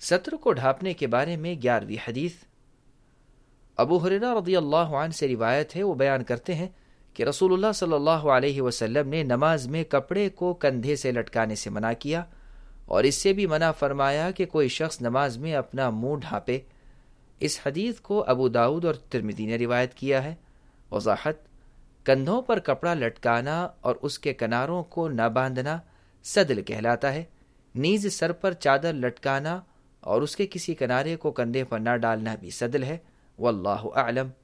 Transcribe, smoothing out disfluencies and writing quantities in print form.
सत्र को ढांपने के बारे में 11वीं हदीस। अबू हुरैरा रज़ियल्लाहु अन्हु से रिवायत है, वो बयान करते हैं कि रसूलुल्लाह सल्लल्लाहु अलैहि वसल्लम ने नमाज में कपड़े को कंधे से लटकाने से मना किया और इससे भी मना फरमाया कि कोई शख्स नमाज में अपना मुंह ढांपे। इस हदीस को अबू दाऊद और तिर्मिज़ी ने रिवायत किया है। वज़ाहत: कंधों पर कपड़ा लटकाना और उसके किनारों को न बांधना सदल कहलाता है। नीज सर पर चादर लटकाना और उसके किसी किनारे को कंधे पर न डालना भी सदल है। वल्लाहु अअलम।